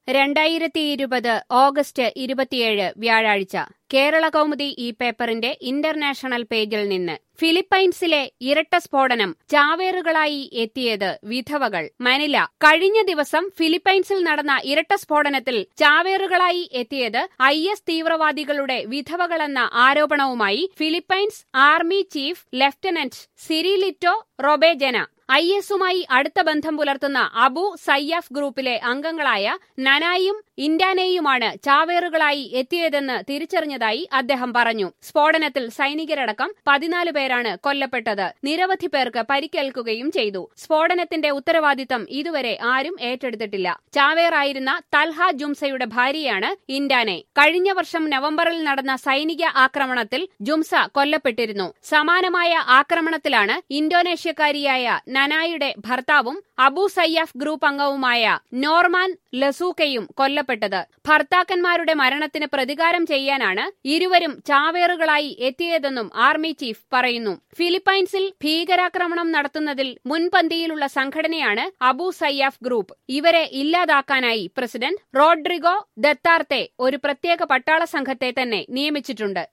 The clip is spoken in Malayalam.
2020 ഓഗസ്റ്റ് 27 വ്യാഴാഴ്ച കേരളകൗമുദി ഈ പേപ്പറിന്റെ ഇന്റർനാഷണൽ പേജിൽ നിന്ന് ഫിലിപ്പൈൻസിലെ ഇരട്ട സ്ഫോടനം ചാവേറുകളായി എത്തിയത് വിധവകൾ. മനില. കഴിഞ്ഞ ദിവസം ഫിലിപ്പൈൻസിൽ നടന്ന ഇരട്ട സ്ഫോടനത്തിൽ ചാവേറുകളായി എത്തിയത് IS തീവ്രവാദികളുടെ വിധവകളെന്ന ആരോപണവുമായി Philippines army chief lieutenant Cirilito Sobejana ISുമായി അടുത്ത ബന്ധം പുലർത്തുന്ന അബു സയ്യാഫ് ഗ്രൂപ്പിലെ അംഗങ്ങളായ നനായും ഇൻഡാനെയുമാണ് ചാവേറുകളായി എത്തിയതെന്ന് തിരിച്ചറിഞ്ഞതായി അദ്ദേഹം പറഞ്ഞു. സ്ഫോടനത്തിൽ സൈനികരടക്കം 14 പേരാണ് കൊല്ലപ്പെട്ടത്. നിരവധി പേർക്ക് പരിക്കേൽക്കുകയും ചെയ്തു. സ്ഫോടനത്തിന്റെ ഉത്തരവാദിത്തം ഇതുവരെ ആരും ഏറ്റെടുത്തിട്ടില്ല. ചാവേറായിരുന്ന തൽഹ ജുംസയുടെ ഭാര്യയാണ് ഇൻഡാനെ. കഴിഞ്ഞ വർഷം നവംബറിൽ നടന്ന സൈനിക ആക്രമണത്തിൽ ജുംസ കൊല്ലപ്പെട്ടിരുന്നു. സമാനമായ ആക്രമണത്തിലാണ് ഇന്തോനേഷ്യക്കാരിയായ നനായുടെ ഭർത്താവും അബു സയ്യാഫ് ഗ്രൂപ്പ് അംഗവുമായ നോർമാൻ ലസൂക്കയും കൊല്ലപ്പെട്ടത്. ഭർത്താക്കന്മാരുടെ മരണത്തിന് പ്രതികാരം ചെയ്യാനാണ് ഇരുവരും ചാവേറുകളായി എത്തിയതെന്നും ആർമി ചീഫ് പറയുന്നു. ഫിലിപ്പൈൻസിൽ ഭീകരാക്രമണം നടത്തുന്നതിൽ മുൻപന്തിയിലുള്ള സംഘടനയാണ് അബു സയ്യാഫ് ഗ്രൂപ്പ്. ഇവരെ ഇല്ലാതാക്കാനായി പ്രസിഡന്റ് റോഡ്രിഗോ ദത്താർത്തെ ഒരു പ്രത്യേക പട്ടാള സംഘത്തെ തന്നെ നിയമിച്ചിട്ടുണ്ട്.